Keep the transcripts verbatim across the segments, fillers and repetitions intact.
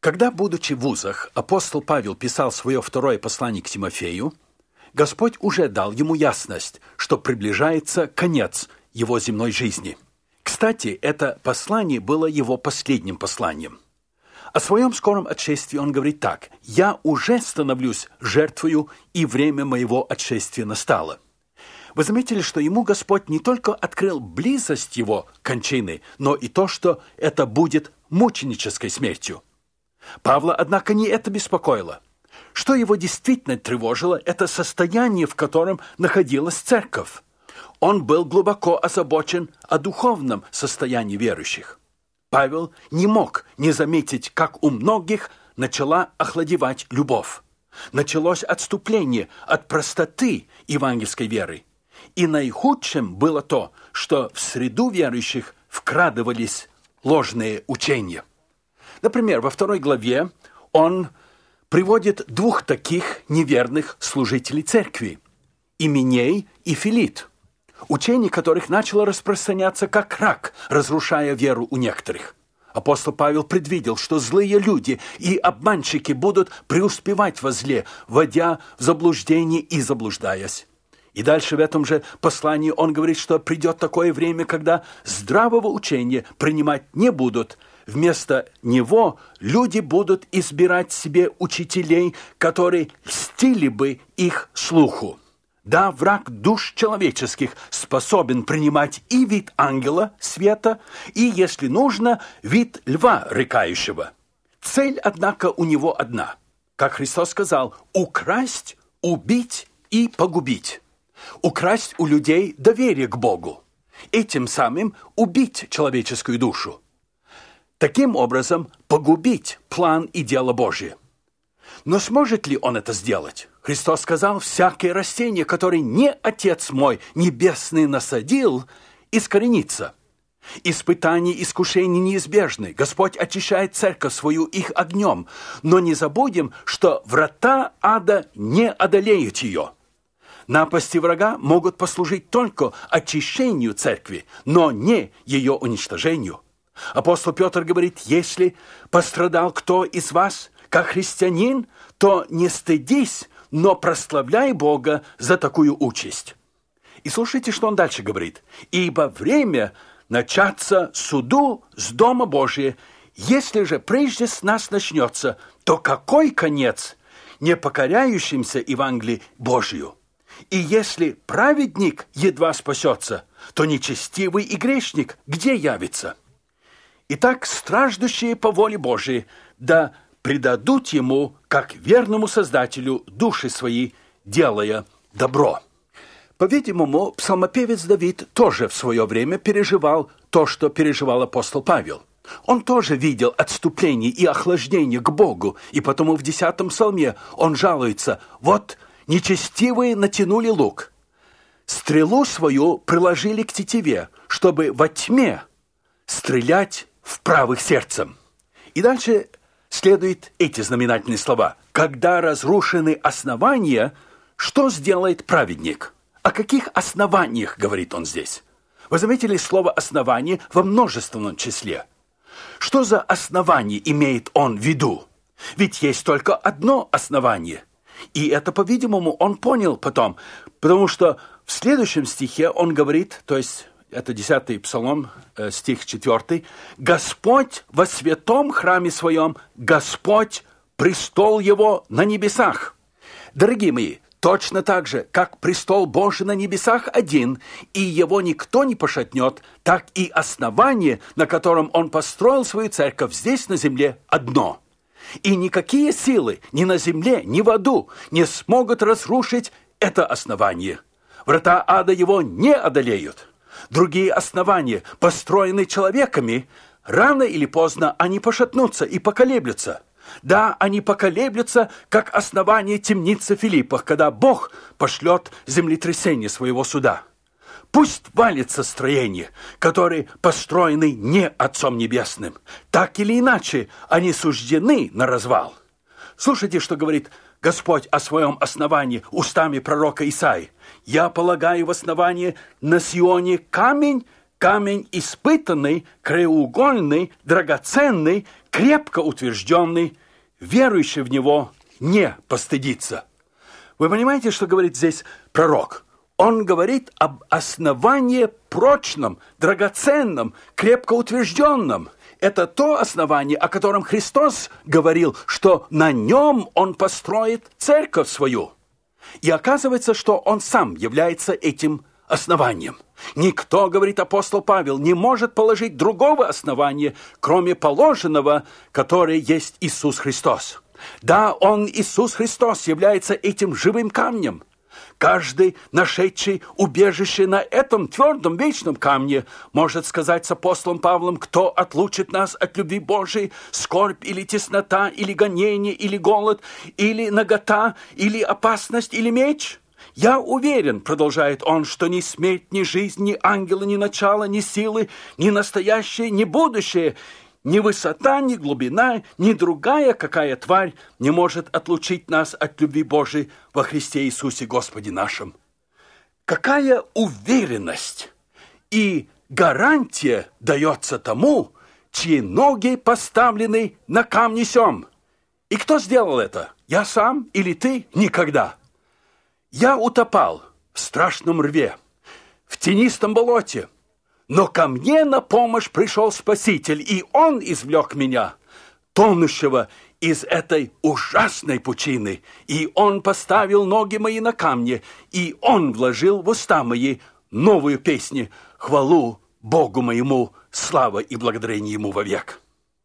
Когда, будучи в вузах, апостол Павел писал свое второе послание к Тимофею, Господь уже дал ему ясность, что приближается конец его земной жизни. Кстати, это послание было его последним посланием. О своем скором отшествии он говорит так: «Я уже становлюсь жертвою, и время моего отшествия настало». Вы заметили, что ему Господь не только открыл близость его кончины, но и то, что это будет мученической смертью. Павла, однако, не это беспокоило. Что его действительно тревожило, это состояние, в котором находилась церковь. Он был глубоко озабочен о духовном состоянии верующих. Павел не мог не заметить, как у многих начала охладевать любовь. Началось отступление от простоты евангельской веры. И наихудшим было то, что в среду верующих вкрадывались ложные учения. Например, во второй главе он приводит двух таких неверных служителей церкви – Именей и Филит, учение которых начало распространяться как рак, разрушая веру у некоторых. Апостол Павел предвидел, что злые люди и обманщики будут преуспевать во зле, вводя в заблуждение и заблуждаясь. И дальше в этом же послании он говорит, что придет такое время, когда здравого учения принимать не будут. Вместо него люди будут избирать себе учителей, которые льстили бы их слуху. Да, враг душ человеческих способен принимать и вид ангела света, и, если нужно, вид льва рыкающего. Цель, однако, у него одна. Как Христос сказал: украсть, убить и погубить. Украсть у людей доверие к Богу и тем самым убить человеческую душу. Таким образом, погубить план и дело Божие. Но сможет ли он это сделать? Христос сказал: «Всякое растение, которое не Отец мой небесный насадил, искоренится». Испытания и искушения неизбежны. Господь очищает церковь свою их огнем. Но не забудем, что врата ада не одолеют ее. Напасти врага могут послужить только очищению церкви, но не ее уничтожению. Апостол Петр говорит: «Если пострадал кто из вас, как христианин, то не стыдись, но прославляй Бога за такую участь». И слушайте, что он дальше говорит. «Ибо время начаться суду с Дома Божия. Если же прежде с нас начнется, то какой конец непокоряющимся Евангелию Божию? И если праведник едва спасется, то нечестивый и грешник где явится? Итак, страждущие по воле Божией, да предадут ему, как верному Создателю, души свои, делая добро». По-видимому, псалмопевец Давид тоже в свое время переживал то, что переживал апостол Павел. Он тоже видел отступление и охлаждение к Богу, и потому в десятом псалме он жалуется: «Вот нечестивые натянули лук, стрелу свою приложили к тетиве, чтобы во тьме стрелять в правых сердцем». И дальше следуют эти знаменательные слова: «Когда разрушены основания, что сделает праведник?» О каких основаниях говорит он здесь? Вы заметили слово «основание» во множественном числе. Что за основание имеет он в виду? Ведь есть только одно основание. И это, по-видимому, он понял потом, потому что в следующем стихе он говорит, то есть это десятый псалом, стих четвертый: «Господь во святом храме своем, Господь престол его на небесах». Дорогие мои, точно так же, как престол Божий на небесах один, и его никто не пошатнет, так и основание, на котором он построил свою церковь здесь на земле, одно. И никакие силы ни на земле, ни в аду не смогут разрушить это основание. Врата ада его не одолеют. Другие основания, построенные человеками, рано или поздно они пошатнутся и поколеблются. Да, они поколеблются, как основание темницы Филиппах, когда Бог пошлет землетрясение своего суда. Пусть валится строение, которые построены не Отцом Небесным. Так или иначе, они суждены на развал. Слушайте, что говорит Господь о своем основании устами пророка Исаии. «Я полагаю в основании на Сионе камень, камень испытанный, краеугольный, драгоценный, крепко утвержденный, верующий в него не постыдится. Вы понимаете, что говорит здесь пророк? Он говорит об основании прочном, драгоценном, крепко утвержденном. Это то основание, о котором Христос говорил, что на нем Он построит церковь свою. И оказывается, что Он сам является этим основанием. Никто, говорит апостол Павел, не может положить другого основания, кроме положенного, которое есть Иисус Христос. Да, Он, Иисус Христос, является этим живым камнем. Каждый, нашедший убежище на этом твердом вечном камне, может сказать с апостолом Павлом: кто отлучит нас от любви Божией, скорбь или теснота, или гонение, или голод, или нагота, или опасность, или меч? Я уверен, продолжает он, что ни смерть, ни жизнь, ни ангелы, ни начало, ни силы, ни настоящее, ни будущее, ни высота, ни глубина, ни другая какая тварь не может отлучить нас от любви Божией во Христе Иисусе Господе нашим. Какая уверенность и гарантия дается тому, чьи ноги поставлены на камне сём? И кто сделал это? Я сам или ты? Никогда. Я утопал в страшном рве, в тенистом болоте, но ко мне на помощь пришел Спаситель, и Он извлек меня, тонущего, из этой ужасной пучины, и Он поставил ноги мои на камне, и Он вложил в уста мои новую песню: хвалу Богу моему, слава и благодарение Ему вовек.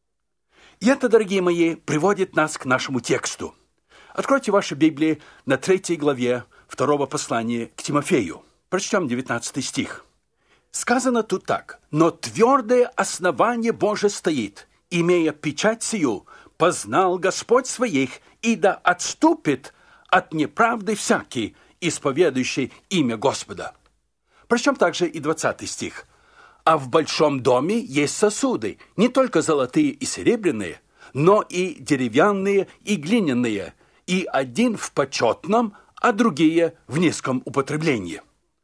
И это, дорогие мои, приводит нас к нашему тексту. Откройте ваши Библии на третьей главе второго послания к Тимофею. Прочтем девятнадцатый стих. Сказано тут так: «Но твердое основание Божие стоит, имея печать сию, познал Господь своих, и да отступит от неправды всякий, исповедующий имя Господа». Прочтем также и двадцатый стих. «А в большом доме есть сосуды, не только золотые и серебряные, но и деревянные и глиняные, и один в почетном, а другие в низком употреблении».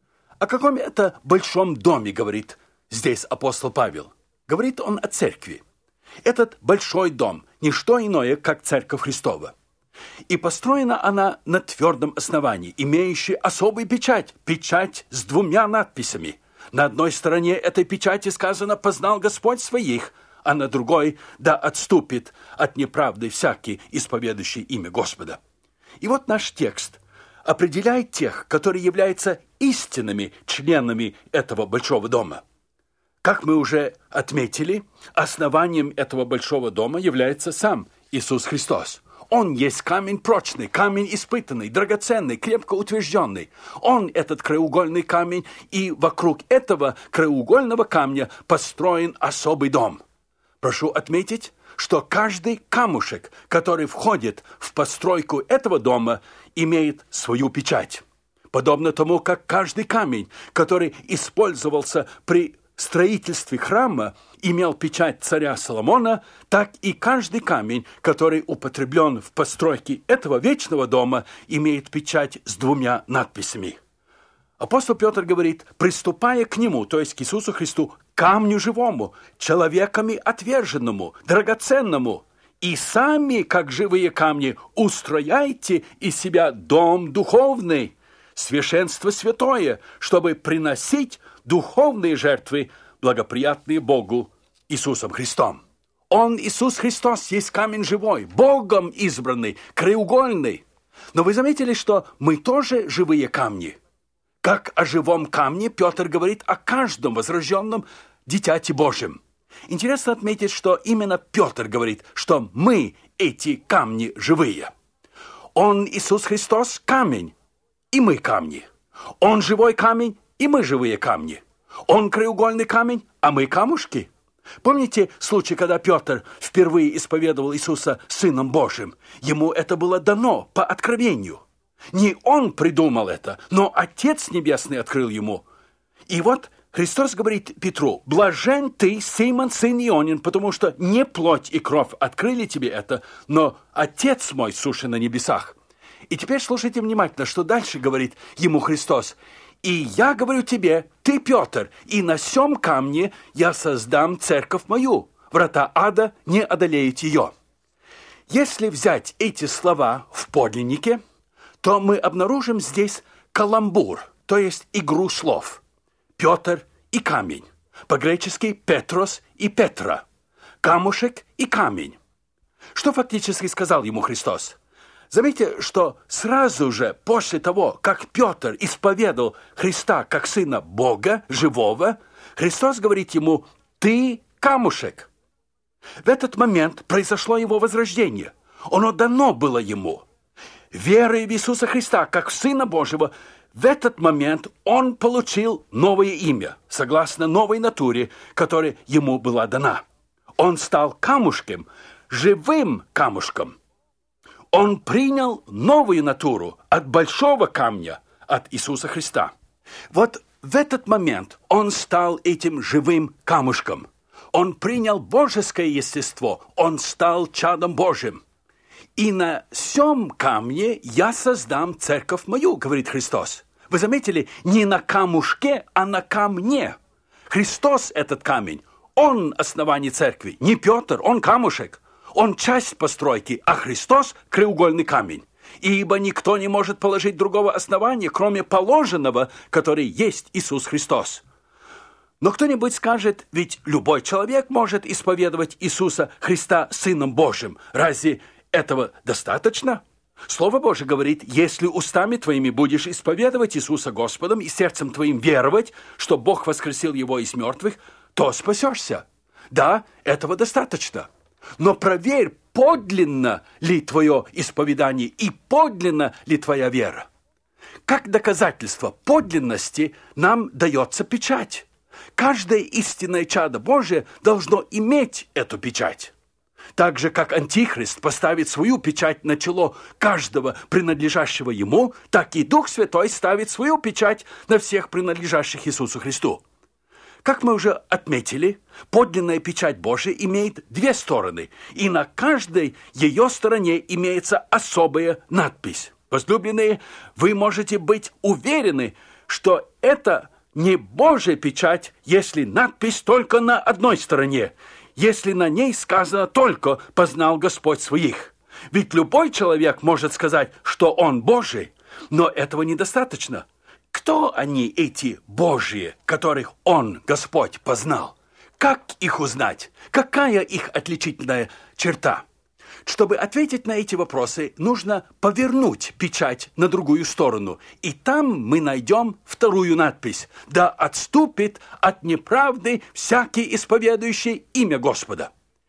О каком это большом доме говорит здесь апостол Павел? Говорит он о церкви. Этот большой дом – не что иное, как Церковь Христова. И построена она на твердом основании, имеющей особую печать, печать с двумя надписями. На одной стороне этой печати сказано: «Познал Господь своих», а на другой: «Да отступит от неправды всякий, исповедующий имя Господа». И вот наш текст определяет тех, которые являются истинными членами этого большого дома. Как мы уже отметили, основанием этого большого дома является сам Иисус Христос. Он есть камень прочный, камень испытанный, драгоценный, крепко утвержденный. Он этот краеугольный камень, и вокруг этого краеугольного камня построен особый дом. Прошу отметить, что каждый камушек, который входит в постройку этого дома, имеет свою печать. Подобно тому, как каждый камень, который использовался при строительстве храма, имел печать царя Соломона, так и каждый камень, который употреблен в постройке этого вечного дома, имеет печать с двумя надписями. Апостол Петр говорит: приступая к Нему, то есть к Иисусу Христу, камню живому, человеками отверженному, драгоценному, и сами, как живые камни, устрояйте из себя дом духовный, священство святое, чтобы приносить духовные жертвы, благоприятные Богу Иисусом Христом. Он, Иисус Христос, есть камень живой, Богом избранный, краеугольный. Но вы заметили, что мы тоже живые камни? Как о живом камне Петр говорит о каждом возрожденном дитяти Божьем. Интересно отметить, что именно Петр говорит, что мы эти камни живые. Он, Иисус Христос, камень, и мы камни. Он живой камень, и мы живые камни. Он краеугольный камень, а мы камушки. Помните случай, когда Петр впервые исповедовал Иисуса Сыном Божьим? Ему это было дано по откровению. Не он придумал это, но Отец Небесный открыл ему. И вот Христос говорит Петру: «Блажен ты, Симон, сын Ионин, потому что не плоть и кровь открыли тебе это, но Отец мой, сущий на небесах». И теперь слушайте внимательно, что дальше говорит ему Христос: «И я говорю тебе, ты, Петр, и на сем камне я создам церковь мою, врата ада не одолеют ее. Если взять эти слова в подлиннике, то мы обнаружим здесь каламбур, то есть игру слов. Петр и камень. По-гречески Петрос и Петра. Камушек и камень. Что фактически сказал ему Христос? Заметьте, что сразу же после того, как Петр исповедал Христа как Сына Бога, живого, Христос говорит ему: «Ты камушек». В этот момент произошло его возрождение. Оно дано было ему. Верой в Иисуса Христа как в Сына Божьего, в этот момент он получил новое имя, согласно новой натуре, которая ему была дана. Он стал камушком, живым камушком. Он принял новую натуру от большого камня, от Иисуса Христа. Вот в этот момент он стал этим живым камушком. Он принял божеское естество, он стал чадом Божьим. «И на сем камне я создам церковь мою», говорит Христос. Вы заметили, не на камушке, а на камне. Христос этот камень, он основание церкви, не Петр, он камушек. Он часть постройки, а Христос – краеугольный камень. Ибо никто не может положить другого основания, кроме положенного, который есть Иисус Христос. Но кто-нибудь скажет, ведь любой человек может исповедовать Иисуса Христа Сыном Божьим. Разве этого достаточно? Слово Божие говорит: если устами твоими будешь исповедовать Иисуса Господом и сердцем твоим веровать, что Бог воскресил Его из мертвых, то спасешься. Да, этого достаточно. Но проверь, подлинно ли твое исповедание и подлинна ли твоя вера. Как доказательство подлинности нам дается печать. Каждое истинное чадо Божие должно иметь эту печать. Так же, как Антихрист поставит свою печать на чело каждого принадлежащего ему, так и Дух Святой ставит свою печать на всех принадлежащих Иисусу Христу. Как мы уже отметили, подлинная печать Божия имеет две стороны, и на каждой ее стороне имеется особая надпись. Возлюбленные, вы можете быть уверены, что это не Божья печать, если надпись только на одной стороне, если на ней сказано только «познал Господь своих». Ведь любой человек может сказать, что он Божий, но этого недостаточно. Кто они, эти Божьи, которых Он, Господь, познал? Как их узнать? Какая их отличительная черта? Чтобы ответить на эти вопросы, нужно повернуть печать на другую сторону. И там мы найдем вторую надпись: «Да отступит от неправды всякий исповедующий имя Господа».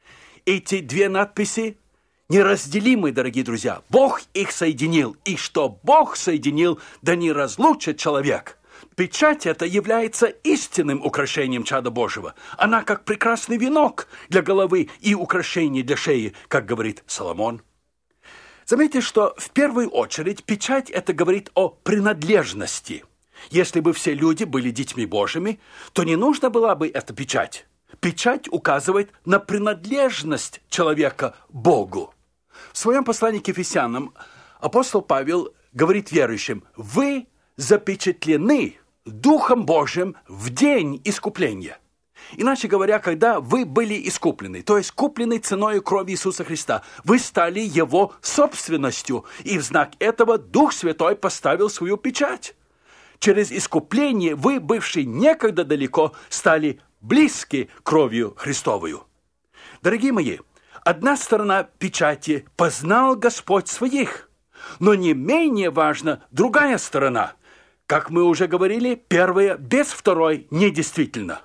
Эти две надписи неразделимы, дорогие друзья. Бог их соединил, и что Бог соединил, да не разлучит человек. Печать эта является истинным украшением чада Божьего. Она как прекрасный венок для головы и украшение для шеи, как говорит Соломон. Заметьте, что в первую очередь печать это говорит о принадлежности. Если бы все люди были детьми Божьими, то не нужна была бы эта печать. Печать указывает на принадлежность человека Богу. В своем послании к Ефесянам апостол Павел говорит верующим: «Вы запечатлены Духом Божьим в день искупления». Иначе говоря, когда вы были искуплены, то есть куплены ценой крови Иисуса Христа, вы стали Его собственностью, и в знак этого Дух Святой поставил свою печать. Через искупление вы, бывшие некогда далеко, стали близки кровью Христовую. Дорогие мои, одна сторона печати – познал Господь своих, но не менее важна другая сторона. Как мы уже говорили, первая без второй недействительна.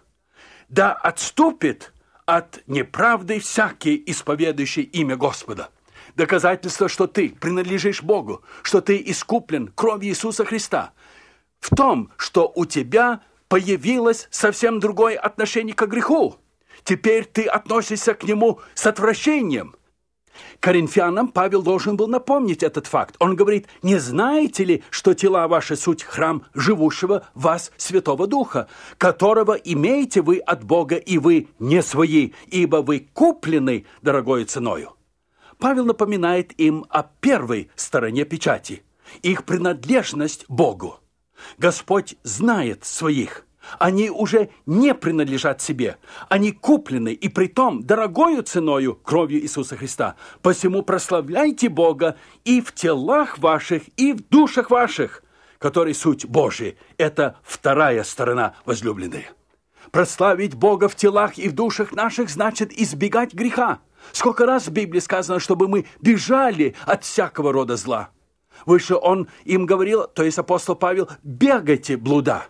Да отступит от неправды всякий исповедующий имя Господа. Доказательство, что ты принадлежишь Богу, что ты искуплен кровью Иисуса Христа, в том, что у тебя появилось совсем другое отношение к греху. Теперь ты относишься к нему с отвращением. Коринфянам Павел должен был напомнить этот факт. Он говорит: «Не знаете ли, что тела ваши суть храм живущего в вас Святого Духа, которого имеете вы от Бога, и вы не свои, ибо вы куплены дорогою ценою». Павел напоминает им о первой стороне печати, их принадлежность Богу. Господь знает своих. Они уже не принадлежат себе. Они куплены, и притом дорогою ценою кровью Иисуса Христа. Посему прославляйте Бога и в телах ваших, и в душах ваших, которые суть Божия. Это вторая сторона, возлюбленные. Прославить Бога в телах и в душах наших значит избегать греха. Сколько раз в Библии сказано, чтобы мы бежали от всякого рода зла. Выше он им говорил, то есть апостол Павел, бегайте блуда.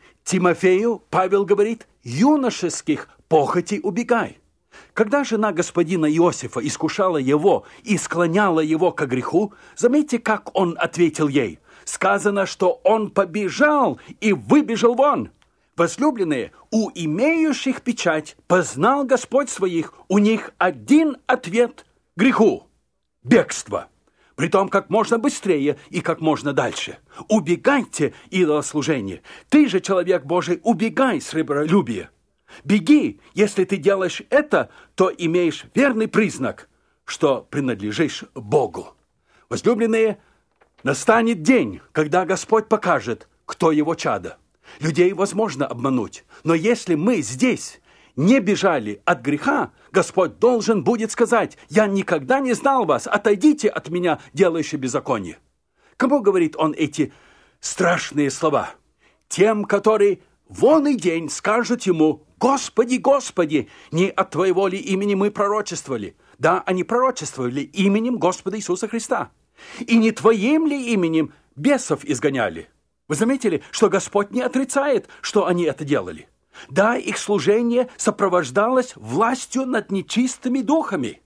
Тимофею Павел говорит, юношеских похотей убегай. Когда жена господина Иосифа искушала его и склоняла его ко греху, заметьте, как он ответил ей. Сказано, что он побежал и выбежал вон. Возлюбленные, у имеющих печать познал Господь своих, у них один ответ – греху – бегство. Притом как можно быстрее и как можно дальше. Убегайте идолослужения. Ты же, человек Божий, убегай с раболюбия. Беги, если ты делаешь это, то имеешь верный признак, что принадлежишь Богу. Возлюбленные, настанет день, когда Господь покажет, кто его чадо. Людей возможно обмануть, но если мы здесь не бежали от греха, Господь должен будет сказать, «Я никогда не знал вас, отойдите от меня, делающие беззаконие». Кому говорит он эти страшные слова? Тем, которые вон и день скажут ему, «Господи, Господи, не от Твоего ли имени мы пророчествовали?» Да, они пророчествовали именем Господа Иисуса Христа. «И не Твоим ли именем бесов изгоняли?» Вы заметили, что Господь не отрицает, что они это делали? Да, их служение сопровождалось властью над нечистыми духами.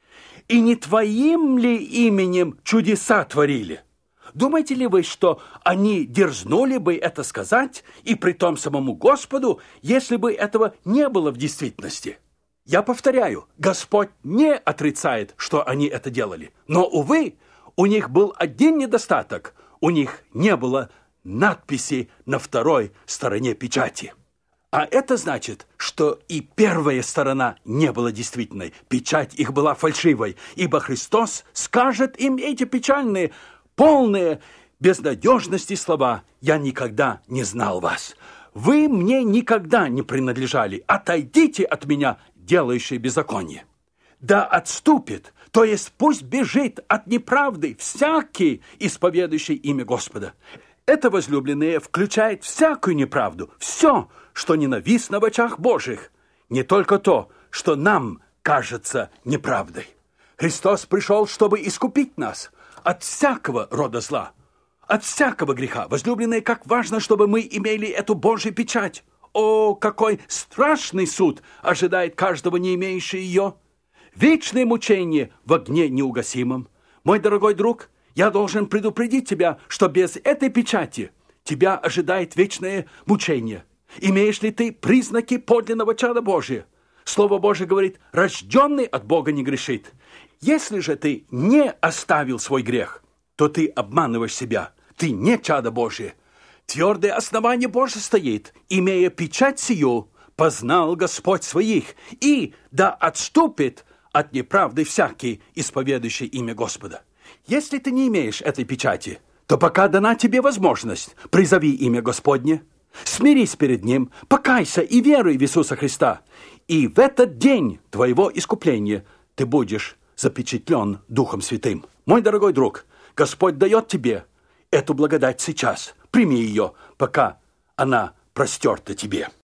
И не Твоим ли именем чудеса творили? Думаете ли вы, что они дерзнули бы это сказать, и притом самому Господу, если бы этого не было в действительности? Я повторяю, Господь не отрицает, что они это делали. Но, увы, у них был один недостаток. У них не было надписи на второй стороне печати. А это значит, что и первая сторона не была действительной. Печать их была фальшивой, ибо Христос скажет им эти печальные, полные безнадежности слова: «Я никогда не знал вас. Вы мне никогда не принадлежали. Отойдите от меня, делающие беззаконие». Да отступит, то есть пусть бежит от неправды всякий, исповедующий имя Господа. Это, возлюбленные, включает всякую неправду, все, что ненавистно в очах Божьих, не только то, что нам кажется неправдой. Христос пришел, чтобы искупить нас от всякого рода зла, от всякого греха. Возлюбленные, как важно, чтобы мы имели эту Божью печать. О, какой страшный суд ожидает каждого, не имеющего ее! Вечное мучение в огне неугасимом. Мой дорогой друг, я должен предупредить тебя, что без этой печати тебя ожидает вечное мучение. Имеешь ли ты признаки подлинного чада Божия? Слово Божие говорит: рожденный от Бога не грешит. Если же ты не оставил свой грех, то ты обманываешь себя. Ты не чадо Божие. Твердое основание Божие стоит, имея печать сию, познал Господь своих, и да отступит от неправды всякий, исповедующий имя Господа. Если ты не имеешь этой печати, то пока дана тебе возможность, призови имя Господне, смирись перед Ним, покайся и веруй в Иисуса Христа, и в этот день твоего искупления ты будешь запечатлен Духом Святым. Мой дорогой друг, Господь дает тебе эту благодать сейчас. Прими ее, пока она простерта тебе.